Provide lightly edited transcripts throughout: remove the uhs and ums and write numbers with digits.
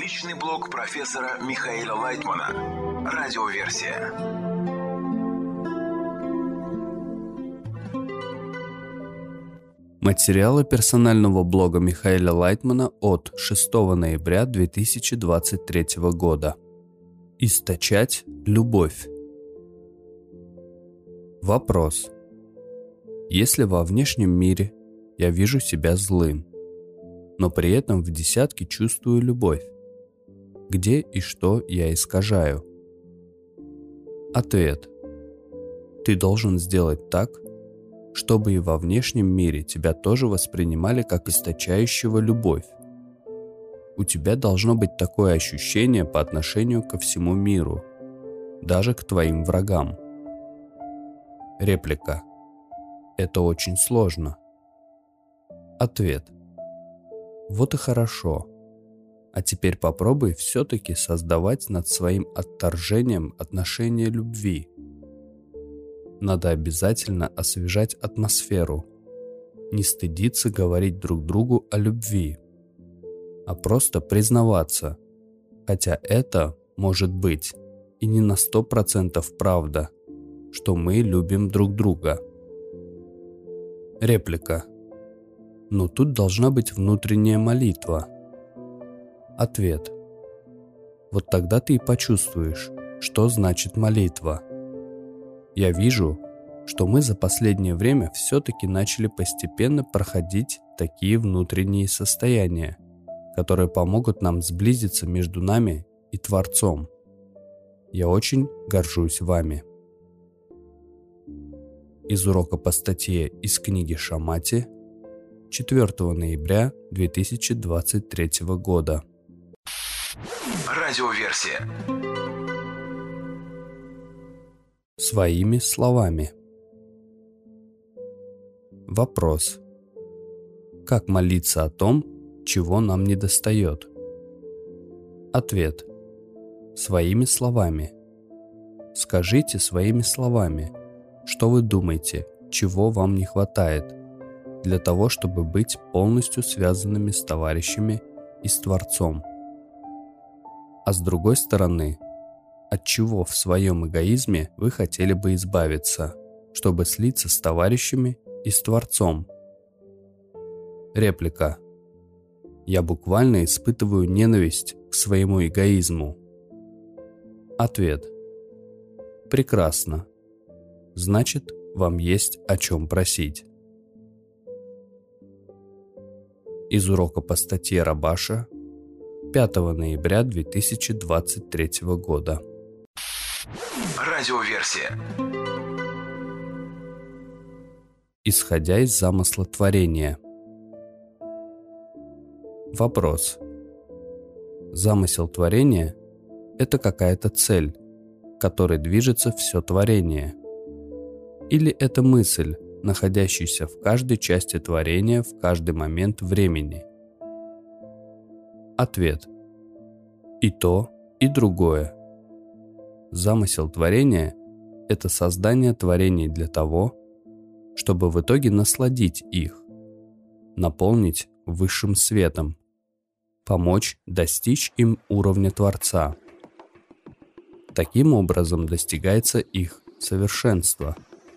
Личный блог профессора Михаила Лайтмана. Радиоверсия. Материалы персонального блога Михаила Лайтмана от 6 ноября 2023 года. Источать любовь. Вопрос. Если во внешнем мире я вижу себя злым, но при этом в десятке чувствую любовь, где и что я искажаю? Ответ. Ты должен сделать так, чтобы и во внешнем мире тебя тоже воспринимали как источающего любовь. У тебя должно быть такое ощущение по отношению ко всему миру, даже к твоим врагам. Реплика. Это очень сложно. Ответ. Вот и хорошо. А теперь попробуй все-таки создавать над своим отторжением отношение любви. Надо обязательно освежать атмосферу, не стыдиться говорить друг другу о любви, а просто признаваться, хотя это, может быть, и не на 100% правда, что мы любим друг друга. Реплика. Но тут должна быть внутренняя молитва. Ответ. Вот тогда ты и почувствуешь, что значит молитва. Я вижу, что мы за последнее время все-таки начали постепенно проходить такие внутренние состояния, которые помогут нам сблизиться между нами и Творцом. Я очень горжусь вами. Из урока по статье из книги Шамати 4 ноября 2023 года. Радиоверсия. Своими словами. Вопрос. Как молиться о том, чего нам недостает? Ответ. Своими словами. Скажите своими словами, что вы думаете, чего вам не хватает, для того, чтобы быть полностью связанными с товарищами и с Творцом. А с другой стороны, от чего в своем эгоизме вы хотели бы избавиться, чтобы слиться с товарищами и с Творцом? Реплика. Я буквально испытываю ненависть к своему эгоизму. Ответ. Прекрасно. Значит, вам есть о чем просить. Из урока по статье Рабаша 5 ноября 2023 года. Радиоверсия. Исходя из замысла творения. Вопрос. Замысел творения – это какая-то цель, к которой движется все творение? Или это мысль, находящаяся в каждой части творения в каждый момент времени? Ответ. И то, и другое. Замысел творения – это создание творений для того, чтобы в итоге насладить их, наполнить высшим светом, помочь достичь им уровня Творца. Таким образом достигается их совершенство.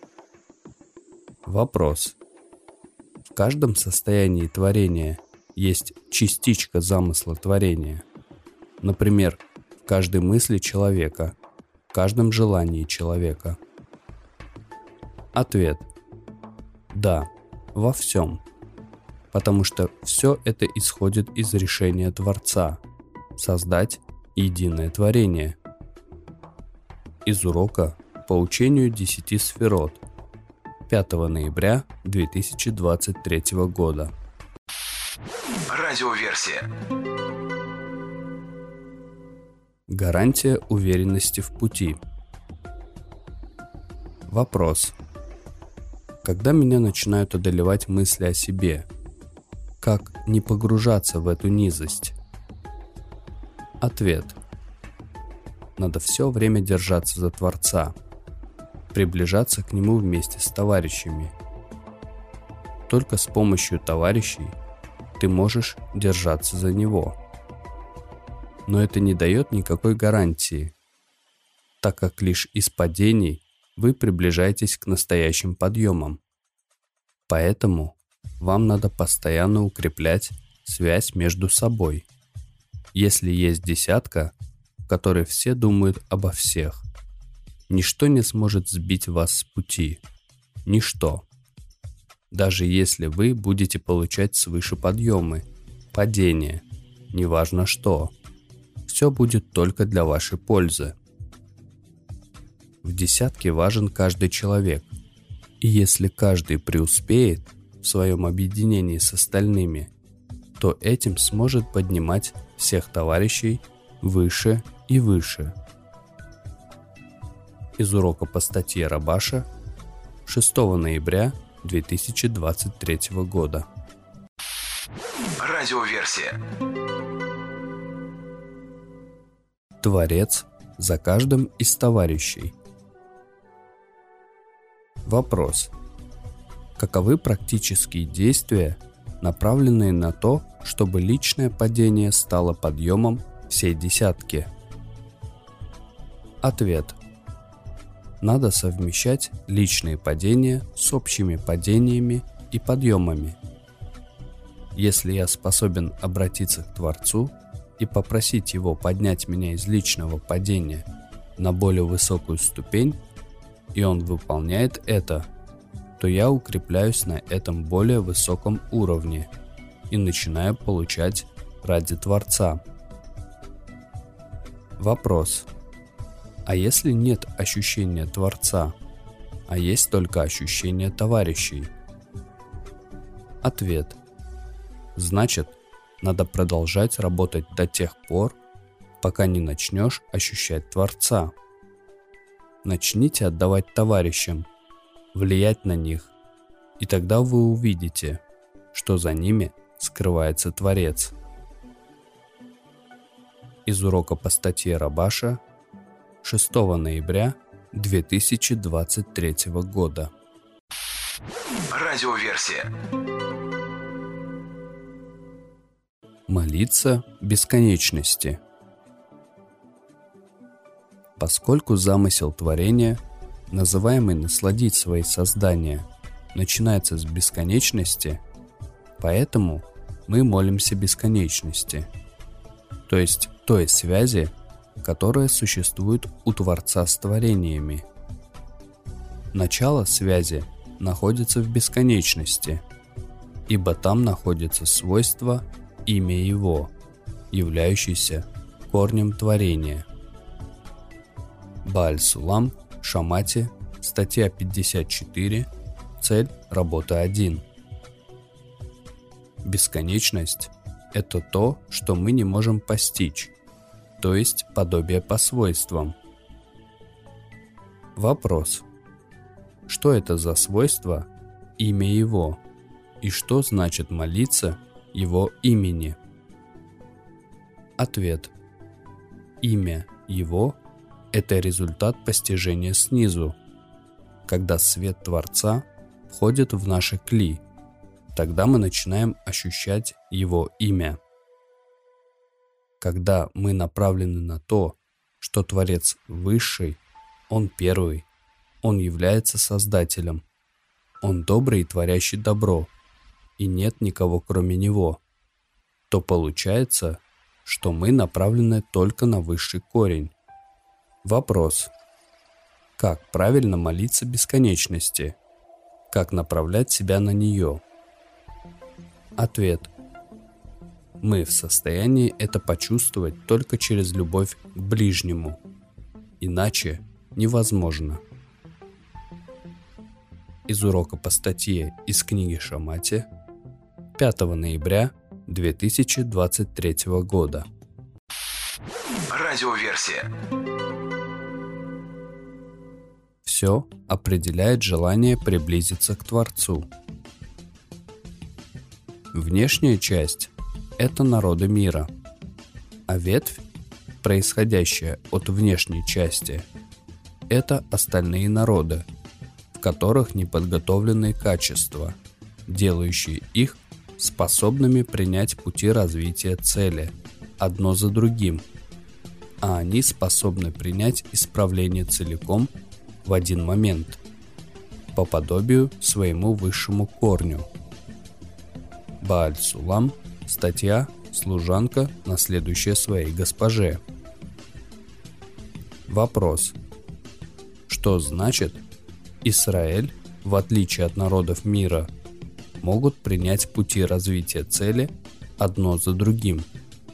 Вопрос. В каждом состоянии творения есть частичка замысла творения. Например, в каждой мысли человека, в каждом желании человека. Ответ. Да, во всем. Потому что все это исходит из решения Творца – создать единое творение. Из урока по учению 10 сферот 5 ноября 2023 года. Радиоверсия. Гарантия уверенности в пути. Вопрос. Когда меня начинают одолевать мысли о себе, как не погружаться в эту низость? Ответ. Надо все время держаться за Творца, приближаться к Нему вместе с товарищами. Только с помощью товарищей ты можешь держаться за Него. Но это не дает никакой гарантии, так как лишь из падений вы приближаетесь к настоящим подъемам. Поэтому вам надо постоянно укреплять связь между собой. Если есть десятка, в которой все думают обо всех, ничто не сможет сбить вас с пути. Ничто. Даже если вы будете получать свыше подъемы, падения, неважно что, все будет только для вашей пользы. В десятке важен каждый человек, и если каждый преуспеет в своем объединении с остальными, то этим сможет поднимать всех товарищей выше и выше. Из урока по статье Рабаша 6 ноября 2023 года. Радиоверсия. Творец за каждым из товарищей. Вопрос. Каковы практические действия, направленные на то, чтобы личное падение стало подъемом всей десятки? Ответ. Надо совмещать личные падения с общими падениями и подъемами. Если я способен обратиться к Творцу и попросить Его поднять меня из личного падения на более высокую ступень, и Он выполняет это, то я укрепляюсь на этом более высоком уровне и начинаю получать ради Творца. Вопрос. А если нет ощущения Творца, а есть только ощущение товарищей? Ответ. Значит, надо продолжать работать до тех пор, пока не начнешь ощущать Творца. Начните отдавать товарищам, влиять на них, и тогда вы увидите, что за ними скрывается Творец. Из урока по статье Рабаша 6 ноября 2023 года. Радиоверсия. Молиться бесконечности. Поскольку замысел творения, называемый насладить свои создания, начинается с бесконечности, поэтому мы молимся бесконечности, то есть той связи, которая существует у Творца с творениями. Начало связи находится в бесконечности, ибо там находится свойство, имя Его, являющееся корнем творения. Бааль-Сулам, Шамати, статья 54, цель работы 1. Бесконечность – это то, что мы не можем постичь, то есть подобие по свойствам. Вопрос. Что это за свойство, имя Его, и что значит молиться Его имени? Ответ. Имя Его – это результат постижения снизу. Когда свет Творца входит в наши кли, тогда мы начинаем ощущать Его имя. Когда мы направлены на то, что Творец высший, Он первый, Он является Создателем, Он добрый и творящий добро, и нет никого кроме Него, то получается, что мы направлены только на высший корень. Вопрос. Как правильно молиться бесконечности? Как направлять себя на нее? Ответ. Мы в состоянии это почувствовать только через любовь к ближнему. Иначе невозможно. Из урока по статье из книги Шамати 5 ноября 2023 года. Радиоверсия. Все определяет желание приблизиться к Творцу. Внешняя часть – это народы мира, а ветвь, происходящая от внешней части, это остальные народы, в которых неподготовленные качества, делающие их способными принять пути развития цели, одно за другим, а они способны принять исправление целиком в один момент, по подобию своему высшему корню. Бааль-Сулам, статья «Служанка, наследующая своей госпоже». Вопрос. Что значит Израиль, в отличие от народов мира, могут принять пути развития цели одно за другим?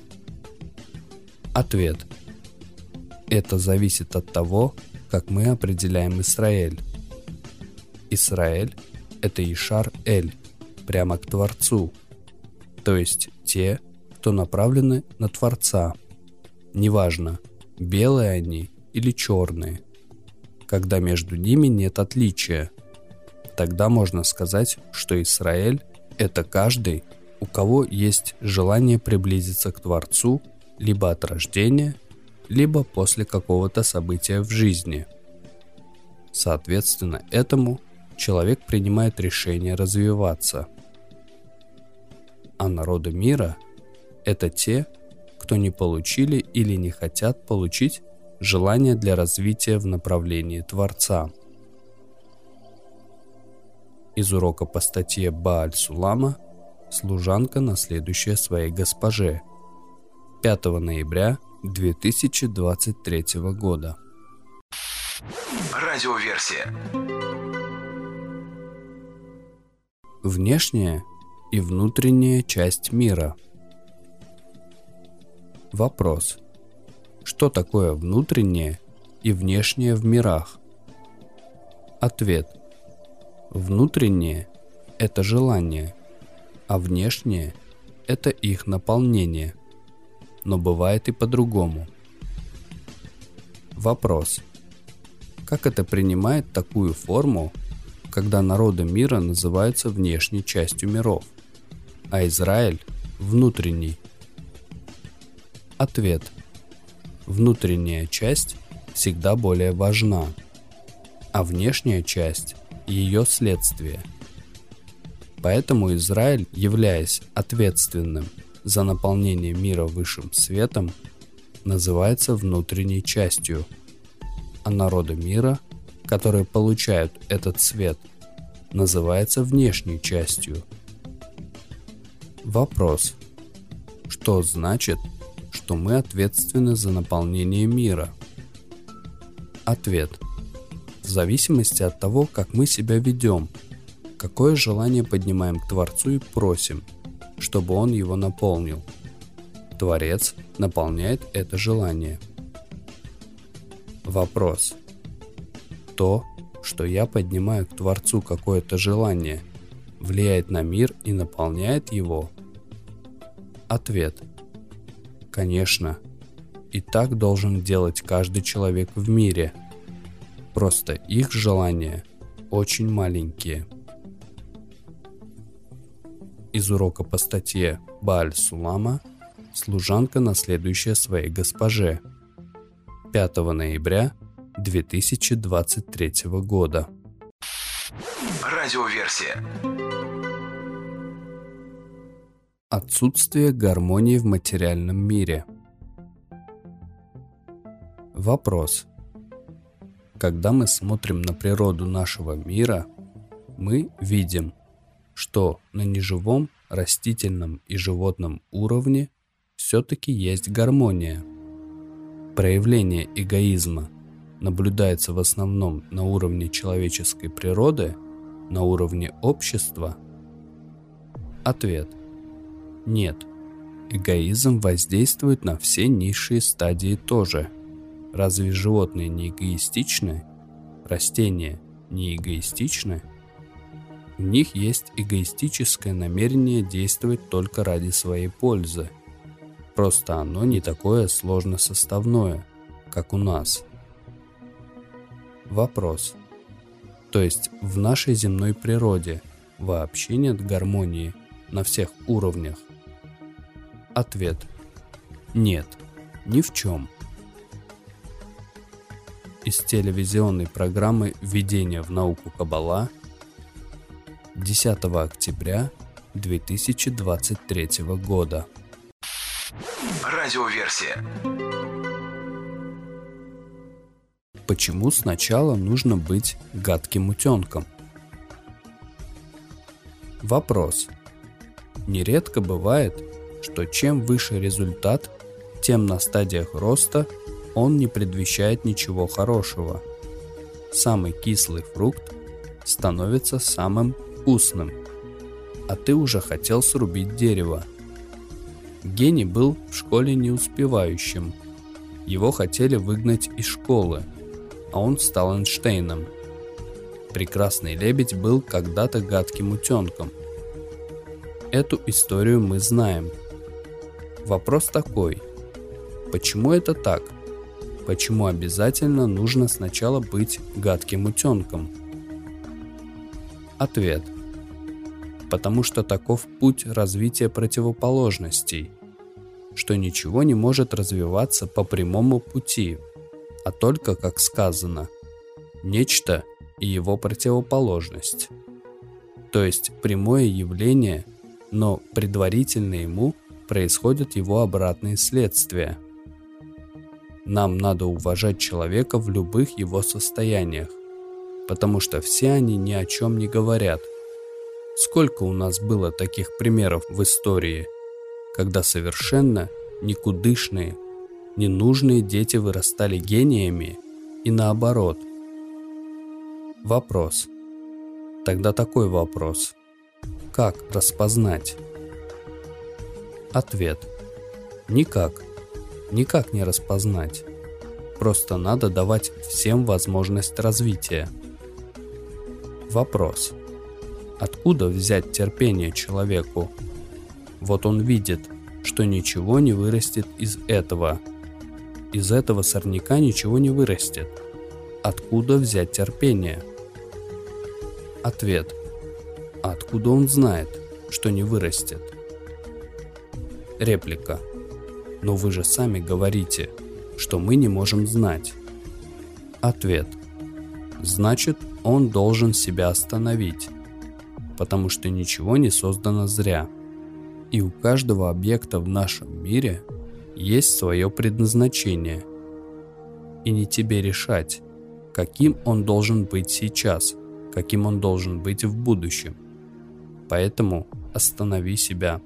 Ответ. Это зависит от того, как мы определяем Израиль. Израиль – это Ишар-Эль, прямо к Творцу, то есть те, кто направлены на Творца. Неважно, белые они или черные. Когда между ними нет отличия, тогда можно сказать, что Израиль – это каждый, у кого есть желание приблизиться к Творцу либо от рождения, либо после какого-то события в жизни. Соответственно этому человек принимает решение развиваться. А народы мира – это те, кто не получили или не хотят получить желание для развития в направлении Творца. Из урока по статье Бааль-Сулама «Служанка, наследующая своей госпоже», 5 ноября 2023 года. Радиоверсия. Внешняя и внутренняя часть мира. Вопрос. Что такое внутреннее и внешнее в мирах? Ответ. Внутреннее – это желание, а внешнее – это их наполнение. Но бывает и по-другому. Вопрос. Как это принимает такую форму, когда народы мира называются внешней частью миров, а Израиль – внутренней? Ответ. Внутренняя часть всегда более важна, а внешняя часть – ее следствие. Поэтому Израиль, являясь ответственным за наполнение мира высшим светом, называется внутренней частью, а народы мира, которые получают этот свет, называется внешней частью. Вопрос. Что значит, что мы ответственны за наполнение мира? Ответ. В зависимости от того, как мы себя ведем, какое желание поднимаем к Творцу и просим, чтобы Он его наполнил. Творец наполняет это желание. Вопрос. То, что я поднимаю к Творцу какое-то желание, влияет на мир и наполняет его? Ответ. Конечно. И так должен делать каждый человек в мире. Просто их желания очень маленькие. Из урока по статье Бааль-Сулама «Служанка, наследующая своей госпоже», 5 ноября 2023 года. Радиоверсия. Отсутствие гармонии в материальном мире. Вопрос. Когда мы смотрим на природу нашего мира, мы видим, что на неживом, растительном и животном уровне все-таки есть гармония. Проявление эгоизма наблюдается в основном на уровне человеческой природы, на уровне общества? Ответ. Нет. Эгоизм воздействует на все низшие стадии тоже. Разве животные не эгоистичны? Растения не эгоистичны? В них есть эгоистическое намерение действовать только ради своей пользы. Просто оно не такое сложносоставное, как у нас. Вопрос. То есть в нашей земной природе вообще нет гармонии на всех уровнях? Ответ. Нет, ни в чем. Из телевизионной программы «Введение в науку Каббала» 10 октября 2023 года. Радиоверсия. Почему сначала нужно быть гадким утенком? Вопрос. Нередко бывает, что чем выше результат, тем на стадиях роста он не предвещает ничего хорошего. Самый кислый фрукт становится самым вкусным, а ты уже хотел срубить дерево. Гений был в школе неуспевающим. Его хотели выгнать из школы, а он стал Эйнштейном. Прекрасный лебедь был когда-то гадким утенком. Эту историю мы знаем. Вопрос такой: почему это так? Почему обязательно нужно сначала быть гадким утенком? Ответ. Потому что таков путь развития противоположностей, что ничего не может развиваться по прямому пути, а только, как сказано, нечто и его противоположность. То есть прямое явление, но предварительно ему происходят его обратные следствия. Нам надо уважать человека в любых его состояниях, потому что все они ни о чем не говорят. Сколько у нас было таких примеров в истории, когда совершенно никудышные, ненужные дети вырастали гениями и наоборот. Вопрос. Тогда такой вопрос. Как распознать? Ответ. Никак. Никак не распознать. Просто надо давать всем возможность развития. Вопрос. Откуда взять терпение человеку? Вот он видит, что ничего не вырастет из этого. Из этого сорняка ничего не вырастет. Откуда взять терпение? Ответ. А откуда он знает, что не вырастет? Реплика. Но вы же сами говорите, что мы не можем знать. Ответ. Значит, он должен себя остановить, потому что ничего не создано зря. И у каждого объекта в нашем мире есть свое предназначение. И не тебе решать, каким он должен быть сейчас, каким он должен быть в будущем. Поэтому останови себя.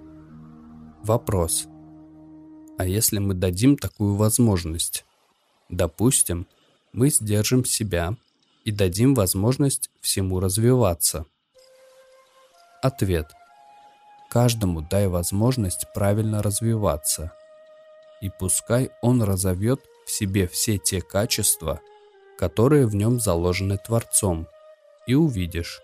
Вопрос. А если мы дадим такую возможность? Допустим, мы сдержим себя и дадим возможность всему развиваться. Ответ. Каждому дай возможность правильно развиваться. И пускай он разовьет в себе все те качества, которые в нем заложены Творцом, и увидишь.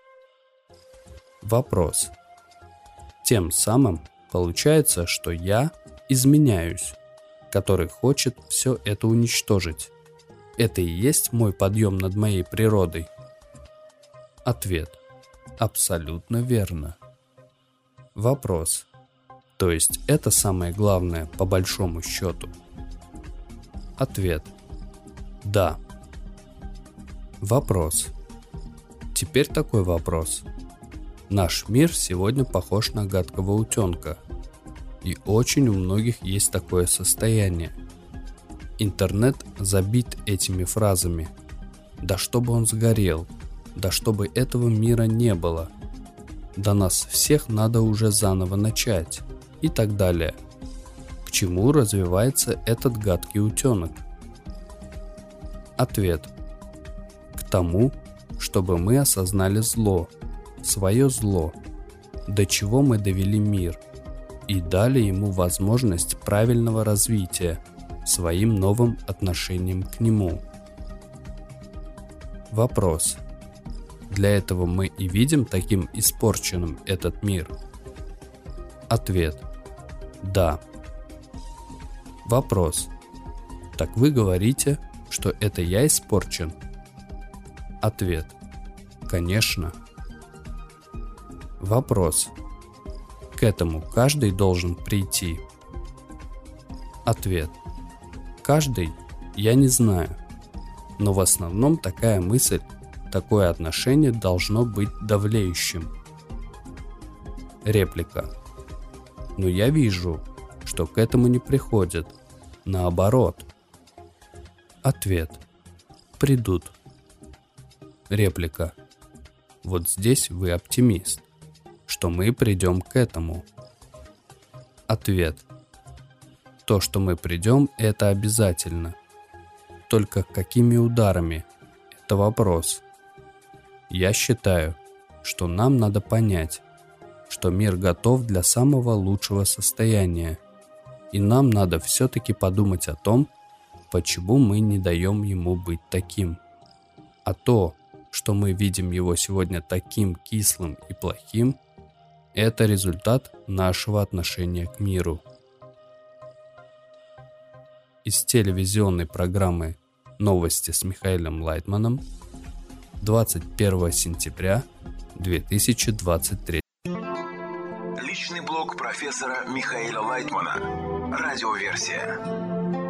Вопрос. Тем самым получается, что я изменяюсь, который хочет все это уничтожить. Это и есть мой подъем над моей природой? Ответ. Абсолютно верно. Вопрос. То есть это самое главное по большому счету? Ответ. Да. Вопрос. Теперь такой вопрос. Наш мир сегодня похож на гадкого утенка. И очень у многих есть такое состояние. Интернет забит этими фразами. Да чтобы он сгорел, да чтобы этого мира не было, да нас всех надо уже заново начать и так далее. К чему развивается этот гадкий утенок? Ответ. К тому, чтобы мы осознали зло, свое зло, до чего мы довели мир, и дали ему возможность правильного развития своим новым отношением к нему. Вопрос. Для этого мы и видим таким испорченным этот мир? Ответ. Да. Вопрос. Так вы говорите, что это я испорчен? Ответ. Конечно. Вопрос. К этому каждый должен прийти? Ответ. Каждый я не знаю, но в основном такая мысль, такое отношение должно быть давлеющим. Реплика. Но я вижу, что к этому не приходят. Наоборот. Ответ. Придут. Реплика. Вот здесь вы оптимист, что мы придем к этому. Ответ. То, что мы придем, это обязательно. Только какими ударами? Это вопрос. Я считаю, что нам надо понять, что мир готов для самого лучшего состояния, и нам надо все-таки подумать о том, почему мы не даем ему быть таким. А то, что мы видим его сегодня таким кислым и плохим, это результат нашего отношения к миру. Из телевизионной программы «Новости с Михаилом Лайтманом» 21 сентября 2023. Личный блог профессора Михаила Лайтмана. Радиоверсия.